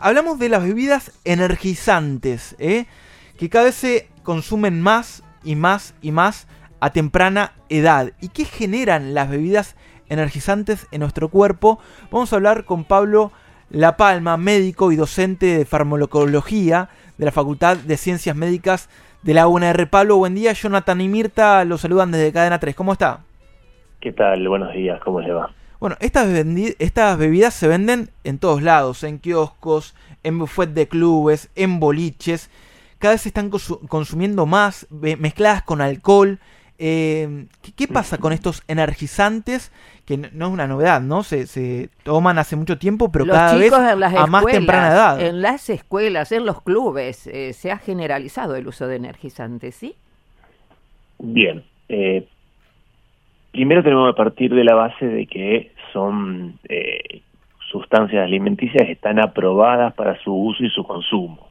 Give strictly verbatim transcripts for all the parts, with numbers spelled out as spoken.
hablamos de las bebidas energizantes, ¿eh? que cada vez se consumen más y más y más a temprana edad. ¿Y qué generan las bebidas energizantes en nuestro cuerpo? Vamos a hablar con Pablo La Palma, médico y docente de farmacología de la Facultad de Ciencias Médicas de la U N R. Pablo, buen día. Jonathan y Mirta los saludan desde Cadena tres. ¿Cómo está? ¿Qué tal? Buenos días, ¿cómo le va? Bueno, estas, estas bebidas se venden en todos lados, en kioscos, en buffet de clubes, en boliches. Cada vez se están cons consumiendo más, mezcladas con alcohol. Eh, ¿qué, ¿Qué pasa con estos energizantes? Que no, no es una novedad, ¿no? Se, se toman hace mucho tiempo, pero los cada vez en las a más temprana edad. En las escuelas, en los clubes, eh, se ha generalizado el uso de energizantes, ¿sí? Bien. Eh, primero tenemos que partir de la base de que son eh, sustancias alimenticias que están aprobadas para su uso y su consumo.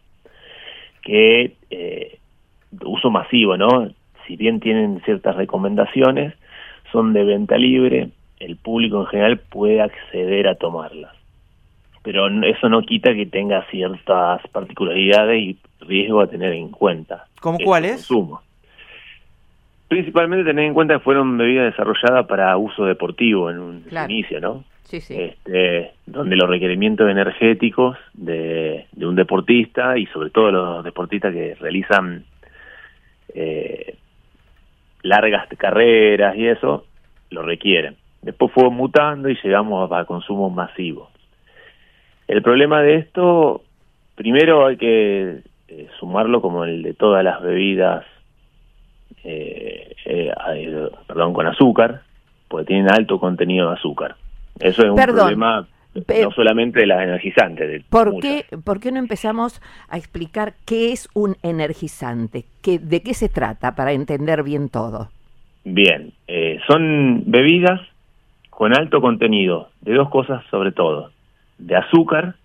Que eh, uso masivo, ¿no? Si bien tienen ciertas recomendaciones, son de venta libre, el público en general puede acceder a tomarlas. Pero eso no quita que tenga ciertas particularidades y riesgo a tener en cuenta. ¿Cómo cuáles? Consumo. Principalmente tener en cuenta que fueron bebidas desarrolladas para uso deportivo en un claro. inicio, ¿no? Sí, sí. Este, donde los requerimientos energéticos de, de un deportista y sobre todo los deportistas que realizan eh, largas carreras y eso, lo requieren. Después fue mutando y llegamos a, a consumo masivo. El problema de esto, primero hay que eh, sumarlo como el de todas las bebidas, eh, eh, eh, perdón, con azúcar, porque tienen alto contenido de azúcar. Eso es un Perdón, problema pe- no solamente de las energizantes. De ¿Por qué, ¿Por qué no empezamos a explicar qué es un energizante? ¿Qué, ¿De qué se trata para entender bien todo? Bien, eh, son bebidas con alto contenido de dos cosas sobre todo, de azúcar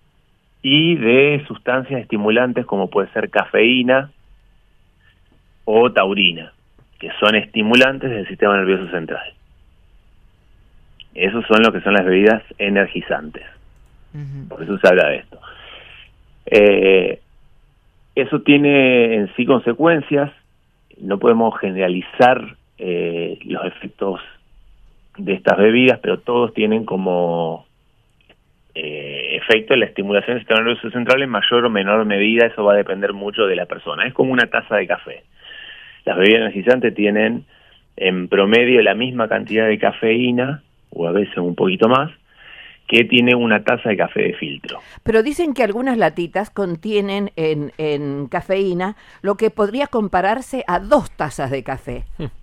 y de sustancias estimulantes como puede ser cafeína o taurina, que son estimulantes del sistema nervioso central. Esos son lo que son las bebidas energizantes. Uh-huh. Por eso se habla de esto. Eh, eso tiene en sí consecuencias. No podemos generalizar eh, los efectos de estas bebidas, pero todos tienen como eh, efecto la estimulación del sistema nervioso central en mayor o menor medida. Eso va a depender mucho de la persona. Es como una taza de café. Las bebidas energizantes tienen en promedio la misma cantidad de cafeína, o a veces un poquito más, que tiene una taza de café de filtro. Pero dicen que algunas latitas contienen en, en cafeína lo que podría compararse a dos tazas de café.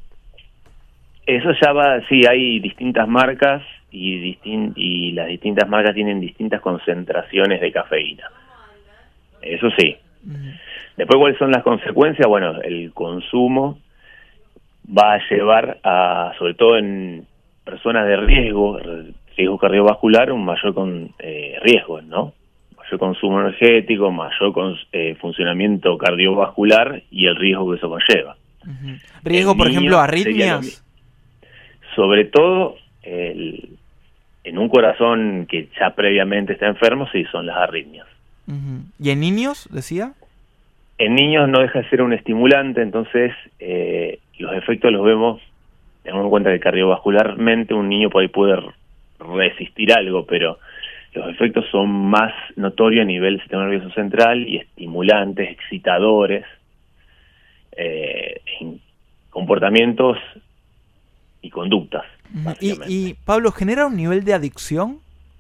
Eso ya va, sí, hay distintas marcas y, distin, y las distintas marcas tienen distintas concentraciones de cafeína. Eso sí. Uh-huh. Después, ¿cuáles son las consecuencias? Bueno, el consumo va a llevar a, sobre todo en personas de riesgo, riesgo cardiovascular, un mayor con eh, riesgo, ¿no? Mayor consumo energético, mayor con, eh, funcionamiento cardiovascular y el riesgo que eso conlleva. Uh-huh. ¿Riesgo, el por ejemplo, arritmias? Sobre todo, el, en un corazón que ya previamente está enfermo, sí, son las arritmias. Uh-huh. ¿Y en niños, decía? En niños no deja de ser un estimulante, entonces eh, los efectos los vemos. Tenemos en cuenta que cardiovascularmente un niño por ahí puede resistir algo, pero los efectos son más notorios a nivel del sistema nervioso central y estimulantes, excitadores, eh, en comportamientos y conductas. ¿Y, y Pablo, genera un nivel de adicción?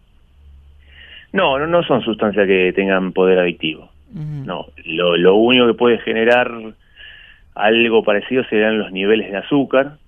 No, no, no son sustancias que tengan poder adictivo. Uh-huh. No, lo, lo único que puede generar algo parecido serían los niveles de azúcar,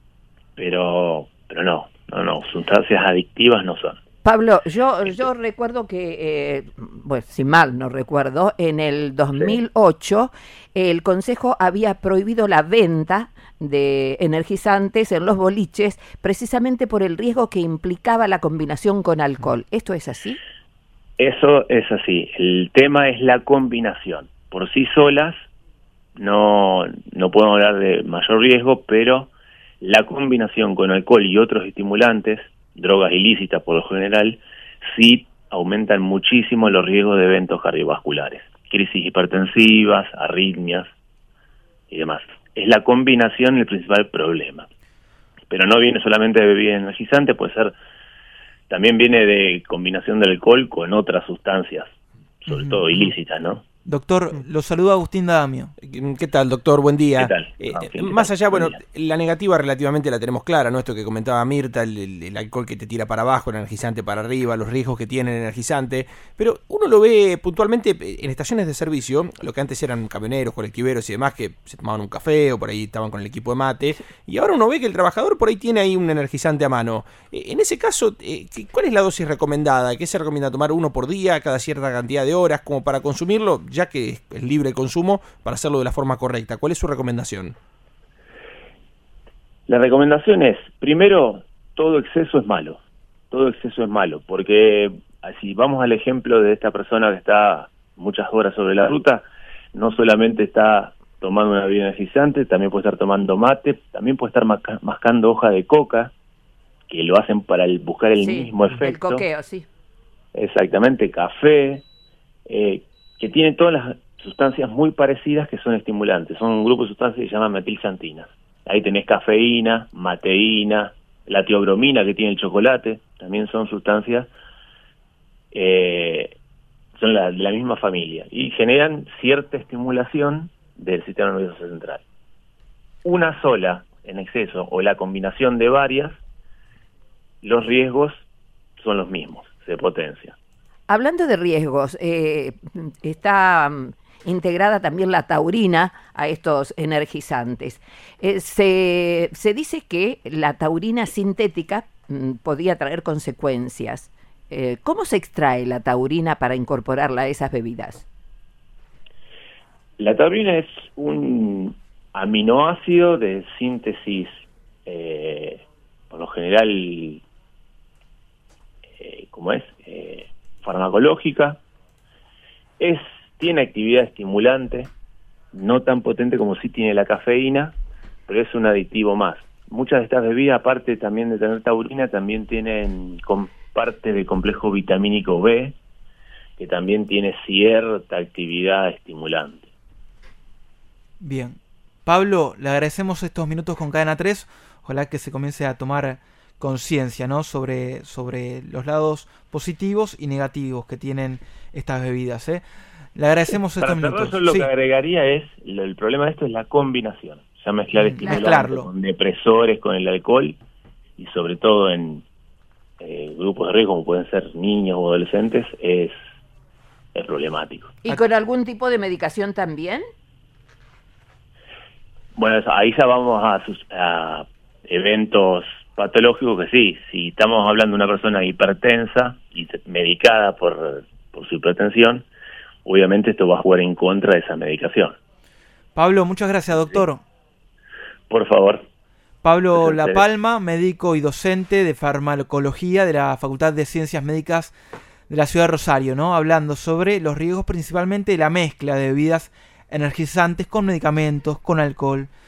pero pero no, no, no, sustancias adictivas no son. Pablo, yo yo recuerdo que, eh, bueno, si mal no recuerdo, en el dos mil ocho sí. el Consejo había prohibido la venta de energizantes en los boliches precisamente por el riesgo que implicaba la combinación con alcohol. ¿Esto es así? Eso es así. El tema es la combinación. Por sí solas no, no podemos hablar de mayor riesgo, pero la combinación con alcohol y otros estimulantes, drogas ilícitas por lo general, sí aumentan muchísimo los riesgos de eventos cardiovasculares, crisis hipertensivas, arritmias y demás. Es la combinación el principal problema. Pero no viene solamente de bebida energizante, puede ser, también viene de combinación de alcohol con otras sustancias, sobre uh-huh. todo ilícitas, ¿no? Doctor, lo saluda Agustín D'Adamio. ¿Qué tal, doctor? Buen día. ¿Qué tal? Eh, ah, ¿qué más allá, bueno, la negativa relativamente la tenemos clara, ¿no? Esto que comentaba Mirta, el, el, el alcohol que te tira para abajo, el energizante para arriba, los riesgos que tiene el energizante, pero uno lo ve puntualmente en estaciones de servicio, lo que antes eran camioneros, colectiveros y demás, que se tomaban un café o por ahí estaban con el equipo de mate, y ahora uno ve que el trabajador por ahí tiene ahí un energizante a mano. Eh, en ese caso, eh, ¿cuál es la dosis recomendada? ¿Qué se recomienda tomar uno por día, cada cierta cantidad de horas, como para consumirlo, ya que es libre libre consumo, para hacerlo de la forma correcta? ¿Cuál es su recomendación? La recomendación es, primero, todo exceso es malo. Todo exceso es malo, porque si vamos al ejemplo de esta persona que está muchas horas sobre la ruta, no solamente está tomando una bebida energizante, también puede estar tomando mate, también puede estar masca- mascando hoja de coca, que lo hacen para el, buscar el sí, mismo efecto. El coqueo, sí. Exactamente, café, eh, que tiene todas las sustancias muy parecidas que son estimulantes. Son un grupo de sustancias que se llaman metilxantinas. Ahí tenés cafeína, mateína, la teobromina que tiene el chocolate, también son sustancias, eh, son la, de la misma familia y generan cierta estimulación del sistema nervioso central. Una sola en exceso o la combinación de varias, los riesgos son los mismos, se potencia. Hablando de riesgos, eh, está integrada también la taurina a estos energizantes. Eh, se, se dice que la taurina sintética mm, podía traer consecuencias. Eh, ¿Cómo se extrae la taurina para incorporarla a esas bebidas? La taurina es un aminoácido de síntesis, eh, por lo general, eh, ¿cómo es? Eh, farmacológica. Es tiene actividad estimulante, no tan potente como sí tiene la cafeína, pero es un aditivo más. Muchas de estas bebidas, aparte también de tener taurina, también tienen con parte del complejo vitamínico B, que también tiene cierta actividad estimulante. Bien. Pablo, le agradecemos estos minutos con Cadena tres. Ojalá que se comience a tomar conciencia, ¿no? sobre, sobre los lados positivos y negativos que tienen estas bebidas, ¿eh? Le agradecemos Para estos minutos. Eso lo sí. que agregaría es, lo, el problema de esto es la combinación. Ya mezclar Mm, estimulantes mezclarlo. con depresores, con el alcohol, y sobre todo en eh, grupos de riesgo como pueden ser niños o adolescentes, es, es problemático. ¿Y con algún tipo de medicación también? Bueno, eso, ahí ya vamos a, sus, a eventos patológicos que sí, si estamos hablando de una persona hipertensa y medicada por, por su hipertensión, obviamente esto va a jugar en contra de esa medicación. Pablo, muchas gracias, doctor. Por favor. Pablo La Palma, médico y docente de farmacología de la Facultad de Ciencias Médicas de la Ciudad de Rosario, ¿no? Hablando sobre los riesgos principalmente de la mezcla de bebidas energizantes con medicamentos, con alcohol.